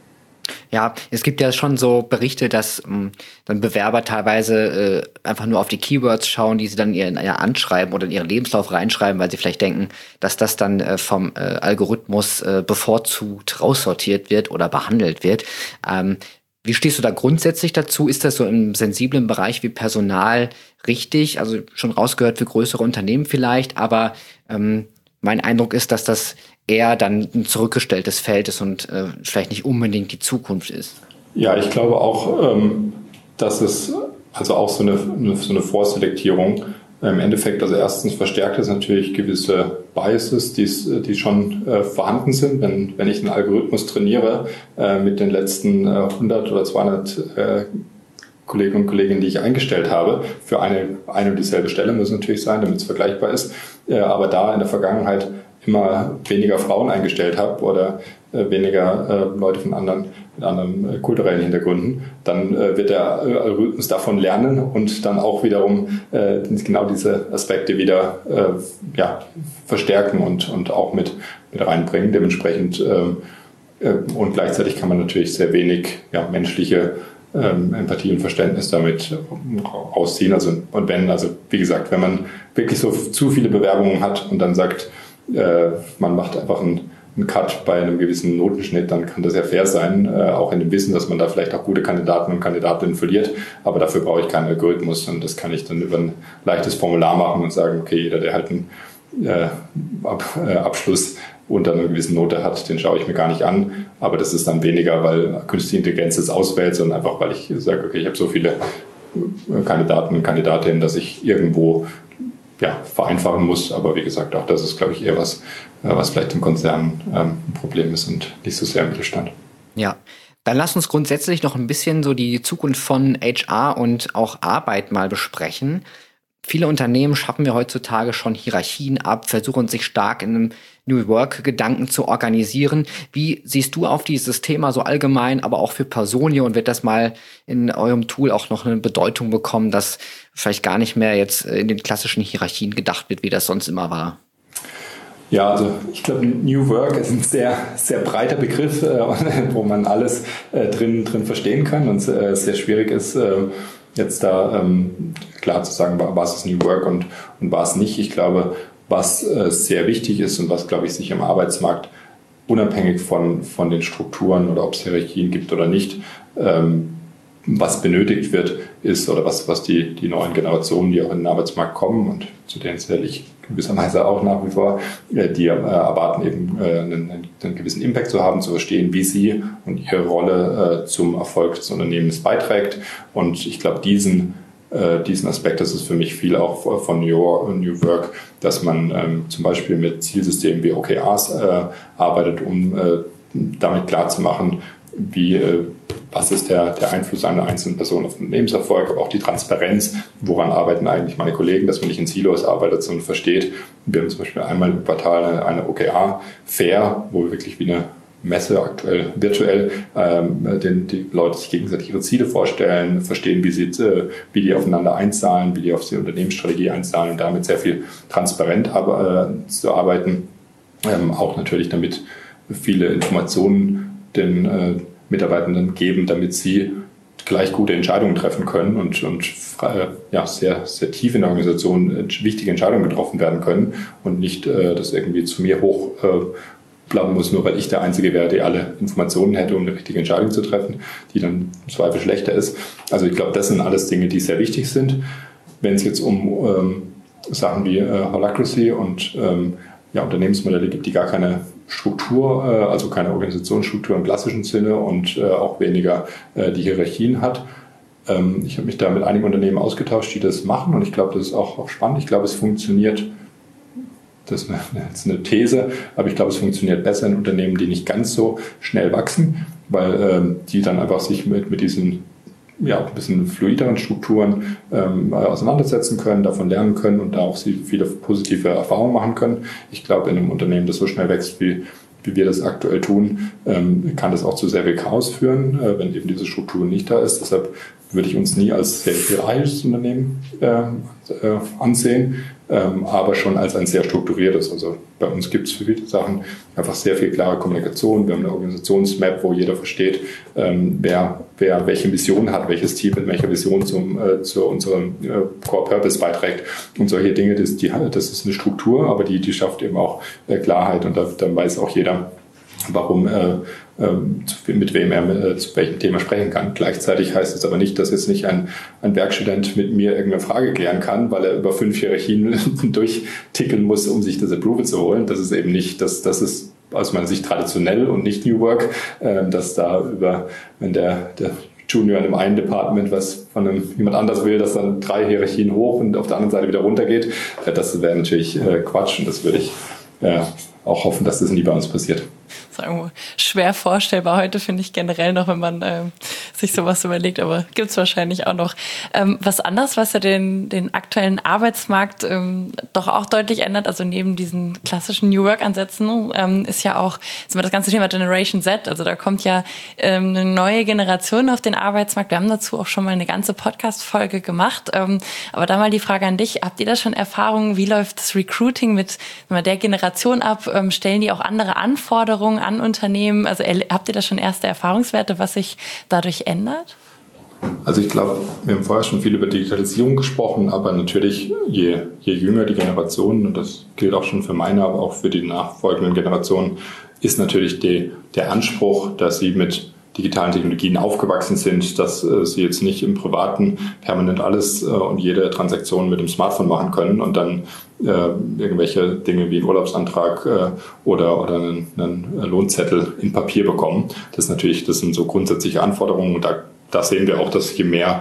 Ja, es gibt ja schon so Berichte, dass ähm, dann Bewerber teilweise äh, einfach nur auf die Keywords schauen, die sie dann in ihr anschreiben oder in ihren Lebenslauf reinschreiben, weil sie vielleicht denken, dass das dann äh, vom äh, Algorithmus äh, bevorzugt raussortiert wird oder behandelt wird. Ähm, wie stehst du da grundsätzlich dazu? Ist das so im sensiblen Bereich wie Personal richtig? Also schon rausgehört für größere Unternehmen vielleicht, aber ähm, mein Eindruck ist, dass das eher dann ein zurückgestelltes Feld ist und äh, vielleicht nicht unbedingt die Zukunft ist. Ja, ich glaube auch, ähm, dass es also auch so eine, so eine Vorselektierung im Endeffekt, also erstens verstärkt es natürlich gewisse Biases, die, die schon äh, vorhanden sind. Wenn, wenn ich einen Algorithmus trainiere äh, mit den letzten äh, hundert oder zweihundert äh, Kollegen und Kolleginnen, die ich eingestellt habe, für eine, eine und dieselbe Stelle muss es natürlich sein, damit es vergleichbar ist, äh, aber da in der Vergangenheit immer weniger Frauen eingestellt habe oder äh, weniger äh, Leute von anderen, mit anderen äh, kulturellen Hintergründen, dann äh, wird der Algorithmus davon lernen und dann auch wiederum äh, genau diese Aspekte wieder äh, ja, verstärken und, und auch mit, mit reinbringen. Dementsprechend äh, äh, und gleichzeitig kann man natürlich sehr wenig ja, menschliche ähm, Empathie und Verständnis damit rausziehen. Also, und wenn, also wie gesagt, wenn man wirklich so zu viele Bewerbungen hat und dann sagt, äh, man macht einfach einen, einen Cut bei einem gewissen Notenschnitt, dann kann das ja fair sein, äh, auch in dem Wissen, dass man da vielleicht auch gute Kandidaten und Kandidatinnen verliert, aber dafür brauche ich keinen Algorithmus und das kann ich dann über ein leichtes Formular machen und sagen, okay, jeder, der halt einen äh, Ab, äh, Abschluss unter einer gewissen Note hat, den schaue ich mir gar nicht an, aber das ist dann weniger, weil künstliche Intelligenz es auswählt, sondern einfach, weil ich sage, okay, ich habe so viele Kandidaten und Kandidatinnen, dass ich irgendwo ja, vereinfachen muss, aber wie gesagt, auch das ist, glaube ich, eher was, was vielleicht im Konzern ähm, ein Problem ist und nicht so sehr im Mittelstand. Ja, dann lass uns grundsätzlich noch ein bisschen so die Zukunft von H R und auch Arbeit mal besprechen. Viele Unternehmen schaffen wir heutzutage schon Hierarchien ab, versuchen sich stark in einem New Work-Gedanken zu organisieren. Wie siehst du auf dieses Thema so allgemein, aber auch für Personio, und wird das mal in eurem Tool auch noch eine Bedeutung bekommen, dass vielleicht gar nicht mehr jetzt in den klassischen Hierarchien gedacht wird, wie das sonst immer war? Ja, also ich glaube, New Work ist ein sehr, sehr breiter Begriff, äh, wo man alles äh, drin, drin verstehen kann und äh, sehr schwierig ist, äh, jetzt da ähm, klar zu sagen, was ist New Work und, und was nicht. Ich glaube, was äh, sehr wichtig ist und was, glaube ich, sich im Arbeitsmarkt unabhängig von, von den Strukturen oder ob es Hierarchien gibt oder nicht, ähm, was benötigt wird, ist oder was, was die, die neuen Generationen, die auch in den Arbeitsmarkt kommen und zu denen zähle ich gewisserweise auch nach wie vor, äh, die äh, erwarten eben äh, einen, einen gewissen Impact zu haben, zu verstehen, wie sie und ihre Rolle äh, zum Erfolg des Unternehmens beiträgt. Und ich glaube, diesen äh, diesen Aspekt, das ist für mich viel auch von New, New Work, dass man ähm, zum Beispiel mit Zielsystemen wie O K Rs äh, arbeitet, um äh, damit klarzumachen, wie, äh, was ist der, der Einfluss einer einzelnen Person auf den Unternehmenserfolg, aber auch die Transparenz, woran arbeiten eigentlich meine Kollegen, dass man nicht in Silos arbeitet, sondern versteht. Wir haben zum Beispiel einmal im Quartal eine O K R-Fair, wo wir wirklich wie eine Messe aktuell virtuell ähm, den, die Leute sich gegenseitig ihre Ziele vorstellen, verstehen, wie, sie, äh, wie die aufeinander einzahlen, wie die auf die Unternehmensstrategie einzahlen und damit sehr viel transparent aber, äh, zu arbeiten. Ähm, auch natürlich damit viele Informationen den äh, Mitarbeitenden geben, damit sie gleich gute Entscheidungen treffen können und, und äh, ja, sehr, sehr tief in der Organisation äh, wichtige Entscheidungen getroffen werden können und nicht äh, das irgendwie zu mir hoch äh, bleiben muss, nur weil ich der Einzige wäre, der alle Informationen hätte, um eine richtige Entscheidung zu treffen, die dann im Zweifel schlechter ist. Also ich glaube, das sind alles Dinge, die sehr wichtig sind. Wenn es jetzt um ähm, Sachen wie äh, Holacracy und ähm, ja, Unternehmensmodelle gibt, die gar keine Struktur, äh, also keine Organisationsstruktur im klassischen Sinne und äh, auch weniger äh, die Hierarchien hat. Ähm, ich habe mich da mit einigen Unternehmen ausgetauscht, die das machen und ich glaube, das ist auch, auch spannend. Ich glaube, es funktioniert. Das ist eine, das ist eine These, aber ich glaube, es funktioniert besser in Unternehmen, die nicht ganz so schnell wachsen, weil ähm, die dann einfach sich mit, mit diesen ja, ein bisschen fluideren Strukturen ähm, auseinandersetzen können, davon lernen können und da auch sie viele positive Erfahrungen machen können. Ich glaube, in einem Unternehmen, das so schnell wächst, wie, wie wir das aktuell tun, ähm, kann das auch zu sehr viel Chaos führen, äh, wenn eben diese Struktur nicht da ist. Deshalb würde ich uns nie als sehr hierarchisches Unternehmen äh, äh, ansehen, ähm, aber schon als ein sehr strukturiertes. Also bei uns gibt es für viele Sachen einfach sehr viel klare Kommunikation. Wir haben eine Organisationsmap, wo jeder versteht, ähm, wer, wer welche Mission hat, welches Team mit welcher Vision zum, äh, zu unserem äh, Core Purpose beiträgt. Und solche Dinge, das, die, das ist eine Struktur, aber die, die schafft eben auch äh, Klarheit und da, dann weiß auch jeder, warum, äh, äh, mit wem er äh, zu welchem Thema sprechen kann. Gleichzeitig heißt es aber nicht, dass jetzt nicht ein, ein Werkstudent mit mir irgendeine Frage klären kann, weil er über fünf Hierarchien durchticken muss, um sich das Approval zu holen. Das ist eben nicht, das, das ist aus meiner Sicht traditionell und nicht New Work, äh, dass da über, wenn der, der Junior in einem einen Department was von einem, jemand anders will, dass dann drei Hierarchien hoch und auf der anderen Seite wieder runter geht. Äh, das wäre natürlich äh, Quatsch und das würde ich äh, auch hoffen, dass das nie bei uns passiert. Das ist irgendwo schwer vorstellbar heute, finde ich generell noch, wenn man äh, sich sowas überlegt, aber gibt es wahrscheinlich auch noch. Ähm, was anderes, was ja den, den aktuellen Arbeitsmarkt ähm, doch auch deutlich ändert, also neben diesen klassischen New Work-Ansätzen, ähm, ist ja auch das ganze Thema Generation Z. Also da kommt ja ähm, eine neue Generation auf den Arbeitsmarkt. Wir haben dazu auch schon mal eine ganze Podcast-Folge gemacht. Ähm, aber da mal die Frage an dich, habt ihr da schon Erfahrungen, wie läuft das Recruiting mit der Generation ab? Ähm, stellen die auch andere Anforderungen an Unternehmen? Also habt ihr da schon erste Erfahrungswerte, was sich dadurch ändert? Also ich glaube, wir haben vorher schon viel über Digitalisierung gesprochen, aber natürlich je, je jünger die Generation, und das gilt auch schon für meine, aber auch für die nachfolgenden Generationen, ist natürlich die, der Anspruch, dass sie mit digitalen Technologien aufgewachsen sind, dass äh, sie jetzt nicht im Privaten permanent alles äh, und jede Transaktion mit dem Smartphone machen können und dann äh, irgendwelche Dinge wie einen Urlaubsantrag äh, oder, oder einen, einen Lohnzettel in Papier bekommen. Das ist natürlich, das sind so grundsätzliche Anforderungen und da, da sehen wir auch, dass je mehr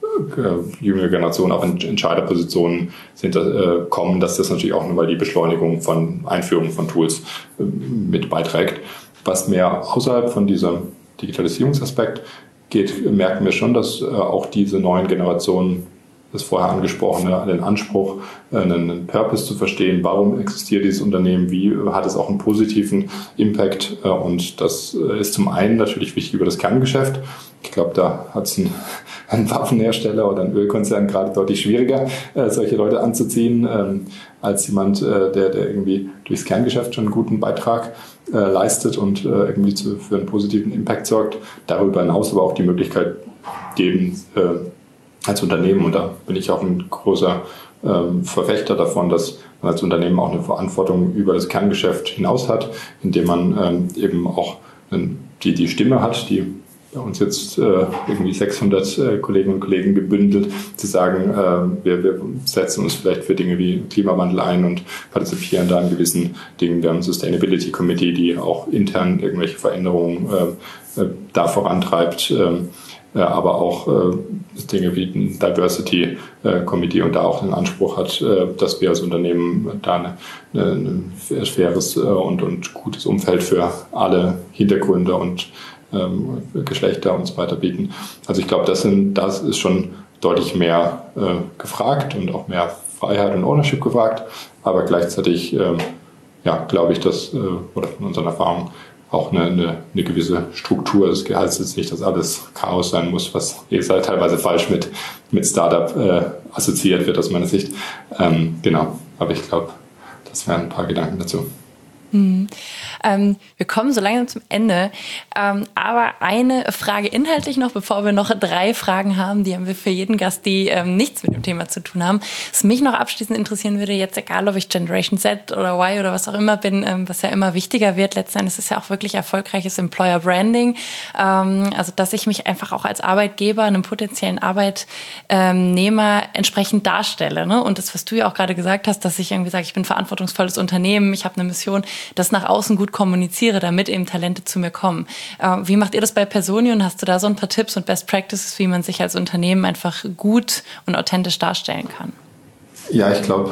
äh, jüngere Generationen auch in Entscheiderpositionen sind, äh, kommen, dass das natürlich auch nochmal die Beschleunigung von Einführung von Tools äh, mit beiträgt. Was mehr außerhalb von dieser Digitalisierungsaspekt geht, merken wir schon, dass äh, auch diese neuen Generationen, das vorher angesprochene, den Anspruch, äh, einen, einen Purpose zu verstehen, warum existiert dieses Unternehmen, wie äh, hat es auch einen positiven Impact äh, und das äh, ist zum einen natürlich wichtig über das Kerngeschäft. Ich glaube, da hat es ein, ein Waffenhersteller oder ein Ölkonzern gerade deutlich schwieriger, äh, solche Leute anzuziehen, ähm, als jemand, äh, der, der irgendwie durchs Kerngeschäft schon einen guten Beitrag äh, leistet und äh, irgendwie zu, für einen positiven Impact sorgt. Darüber hinaus aber auch die Möglichkeit geben, äh, als Unternehmen, und da bin ich auch ein großer ähm, Verfechter davon, dass man als Unternehmen auch eine Verantwortung über das Kerngeschäft hinaus hat, indem man ähm, eben auch ähm, die, die Stimme hat, die bei uns jetzt äh, irgendwie sechshundert äh, Kolleginnen und Kollegen gebündelt, zu sagen, äh, wir, wir setzen uns vielleicht für Dinge wie Klimawandel ein und partizipieren da an gewissen Dingen. Wir haben ein Sustainability Committee, die auch intern irgendwelche Veränderungen äh, äh, da vorantreibt. Äh, äh, aber auch äh, Dinge wie ein Diversity äh, Committee und da auch den Anspruch hat, äh, dass wir als Unternehmen da eine, eine, ein faires äh, und, und gutes Umfeld für alle Hintergründe und ähm, Geschlechter und so weiter bieten. Also ich glaube, das, sind, das ist schon deutlich mehr äh, gefragt und auch mehr Freiheit und Ownership gefragt, aber gleichzeitig ähm, ja, glaube ich, dass, äh, oder von unseren Erfahrungen, auch eine, eine, eine gewisse Struktur des Gehalts ist, nicht, dass alles Chaos sein muss, was teilweise falsch mit, mit Startup äh, assoziiert wird aus meiner Sicht. Ähm, genau, aber ich glaube, das wären ein paar Gedanken dazu. Mhm. Ähm, wir kommen so langsam zum Ende, ähm, aber eine Frage inhaltlich noch, bevor wir noch drei Fragen haben, die haben wir für jeden Gast, die ähm, nichts mit dem Thema zu tun haben. Was mich noch abschließend interessieren würde, jetzt egal, ob ich Generation Z oder Y oder was auch immer bin, ähm, was ja immer wichtiger wird, letztendlich ist es ja auch wirklich erfolgreiches Employer Branding, ähm, also dass ich mich einfach auch als Arbeitgeber, einem potenziellen Arbeitnehmer entsprechend darstelle, ne? Und das, was du ja auch gerade gesagt hast, dass ich irgendwie sage, ich bin ein verantwortungsvolles Unternehmen, ich habe eine Mission, das nach außen gut kommuniziere, damit eben Talente zu mir kommen. Äh, wie macht ihr das bei Personio und hast du da so ein paar Tipps und Best Practices, wie man sich als Unternehmen einfach gut und authentisch darstellen kann? Ja, ich glaube,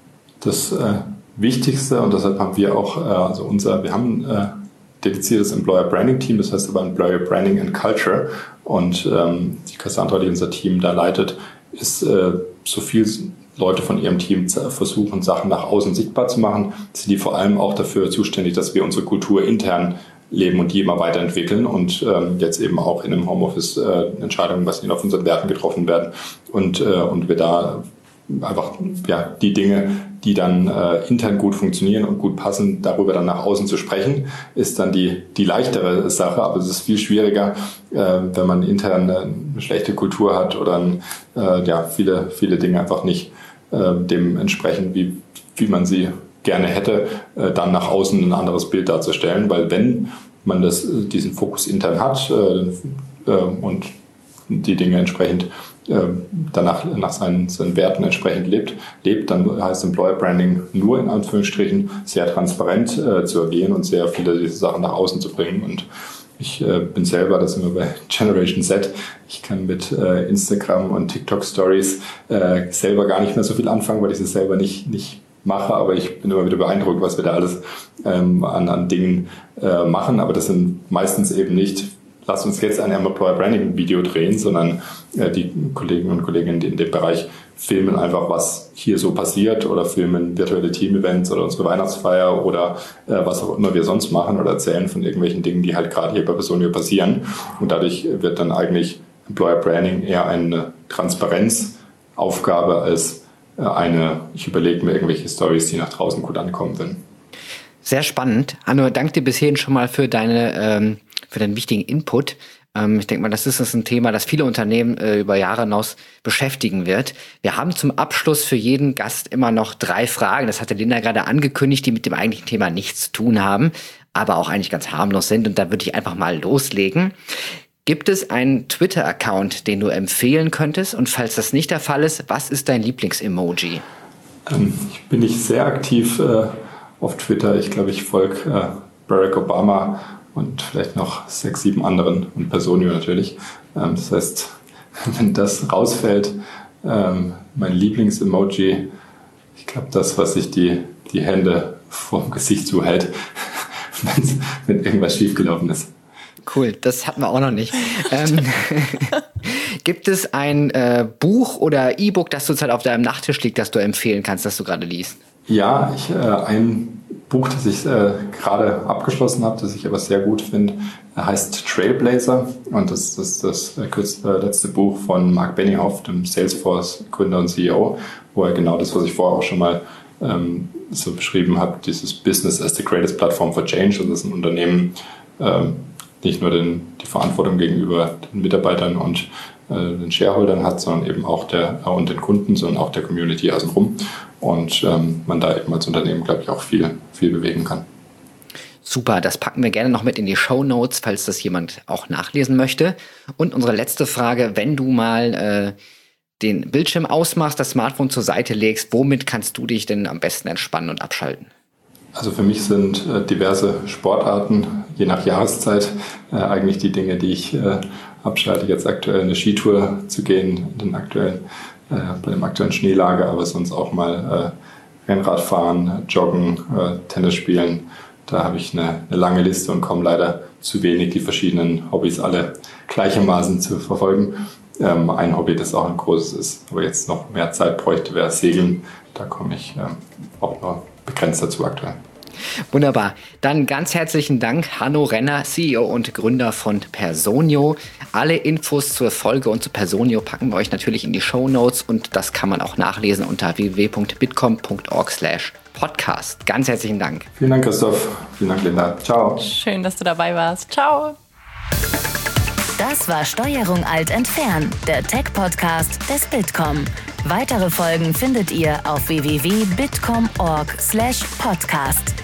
das äh, Wichtigste, und deshalb haben wir auch, äh, also unser, wir haben ein äh, dediziertes Employer Branding Team, das heißt aber Employer Branding and Culture, und ähm, die Cassandra, die unser Team da leitet, ist äh, so viel Leute von ihrem Team versuchen, Sachen nach außen sichtbar zu machen, sind die vor allem auch dafür zuständig, dass wir unsere Kultur intern leben und die immer weiterentwickeln und ähm, jetzt eben auch in einem Homeoffice äh, Entscheidungen basierend auf unseren Werten getroffen werden und, äh, und wir da einfach ja die Dinge, die dann äh, intern gut funktionieren und gut passen, darüber dann nach außen zu sprechen, ist dann die die leichtere Sache, aber es ist viel schwieriger, äh, wenn man intern eine schlechte Kultur hat oder ein, äh, ja viele viele Dinge einfach nicht äh, dem entsprechen, wie wie man sie gerne hätte, äh, dann nach außen ein anderes Bild darzustellen, weil wenn man das diesen Fokus intern hat äh, äh, und die Dinge entsprechend äh, danach nach seinen, seinen Werten entsprechend lebt, lebt, dann heißt Employer Branding nur in Anführungsstrichen sehr transparent äh, zu agieren und sehr viele dieser Sachen nach außen zu bringen. Und ich äh, bin selber, das sind wir bei Generation Z, ich kann mit äh, Instagram und TikTok Stories äh, selber gar nicht mehr so viel anfangen, weil ich es selber nicht, nicht mache, aber ich bin immer wieder beeindruckt, was wir da alles ähm, an, an Dingen äh, machen, aber das sind meistens eben nicht, lass uns jetzt ein Employer Branding Video drehen, sondern äh, die Kollegen und Kolleginnen in dem Bereich filmen einfach, was hier so passiert oder filmen virtuelle Team-Events oder unsere Weihnachtsfeier oder äh, was auch immer wir sonst machen oder erzählen von irgendwelchen Dingen, die halt gerade hier bei Personio passieren. Und dadurch wird dann eigentlich Employer Branding eher eine Transparenzaufgabe als äh, eine, ich überlege mir irgendwelche Stories, die nach draußen gut ankommen würden. Sehr spannend. Hanno, danke dir bis hierhin schon mal für deine ähm, für deinen wichtigen Input. Ähm, ich denke mal, das ist das ein Thema, das viele Unternehmen äh, über Jahre hinaus beschäftigen wird. Wir haben zum Abschluss für jeden Gast immer noch drei Fragen. Das hatte Linda gerade angekündigt, die mit dem eigentlichen Thema nichts zu tun haben, aber auch eigentlich ganz harmlos sind. Und da würde ich einfach mal loslegen. Gibt es einen Twitter-Account, den du empfehlen könntest? Und falls das nicht der Fall ist, was ist dein Lieblings-Emoji? Ähm, ich bin nicht sehr aktiv äh, auf Twitter. Ich glaube, ich folge äh, Barack Obama und vielleicht noch sechs, sieben anderen und Personio natürlich. Ähm, das heißt, wenn das rausfällt, ähm, mein Lieblings-Emoji, ich glaube, das, was sich die, die Hände vorm Gesicht zuhält, wenn irgendwas schiefgelaufen ist. Cool, das hatten wir auch noch nicht. ähm, gibt es ein äh, Buch oder E-Book, das zurzeit auf deinem Nachttisch liegt, das du empfehlen kannst, das du gerade liest? Ja, ich, äh, ein Buch, das ich äh, gerade abgeschlossen habe, das ich aber sehr gut finde, heißt Trailblazer. Und das, das ist das äh, letzte Buch von Mark Benioff, dem Salesforce-Gründer und C E O, wo er genau das, was ich vorher auch schon mal ähm, so beschrieben habe, dieses Business as the greatest platform for change, und das ein Unternehmen ähm, nicht nur den, die Verantwortung gegenüber den Mitarbeitern und äh, den Shareholdern hat, sondern eben auch der äh, und den Kunden, sondern auch der Community außenrum. Und ähm, man da eben als Unternehmen, glaube ich, auch viel, viel bewegen kann. Super, das packen wir gerne noch mit in die Shownotes, falls das jemand auch nachlesen möchte. Und unsere letzte Frage, wenn du mal äh, den Bildschirm ausmachst, das Smartphone zur Seite legst, womit kannst du dich denn am besten entspannen und abschalten? Also für mich sind äh, diverse Sportarten, je nach Jahreszeit, äh, eigentlich die Dinge, die ich äh, abschalte, jetzt aktuell eine Skitour zu gehen, den aktuellen, äh, bei dem aktuellen Schneelager, aber sonst auch mal äh, Rennrad fahren, joggen, äh, Tennis spielen. Da habe ich eine, eine lange Liste und komme leider zu wenig, die verschiedenen Hobbys alle gleichermaßen zu verfolgen. Ähm, ein Hobby, das auch ein großes ist, aber jetzt noch mehr Zeit bräuchte, wäre Segeln. Da komme ich ähm, auch nur begrenzt dazu aktuell. Wunderbar. Dann ganz herzlichen Dank, Hanno Renner, C E O und Gründer von Personio. Alle Infos zur Folge und zu Personio packen wir euch natürlich in die Shownotes und das kann man auch nachlesen unter w w w punkt bitkom punkt org slash podcast. Ganz herzlichen Dank. Vielen Dank, Christoph. Vielen Dank, Linda. Ciao. Schön, dass du dabei warst. Ciao. Das war Steuerung Alt entfernen, der Tech-Podcast des Bitkom. Weitere Folgen findet ihr auf w w w punkt bitkom punkt org slash podcast.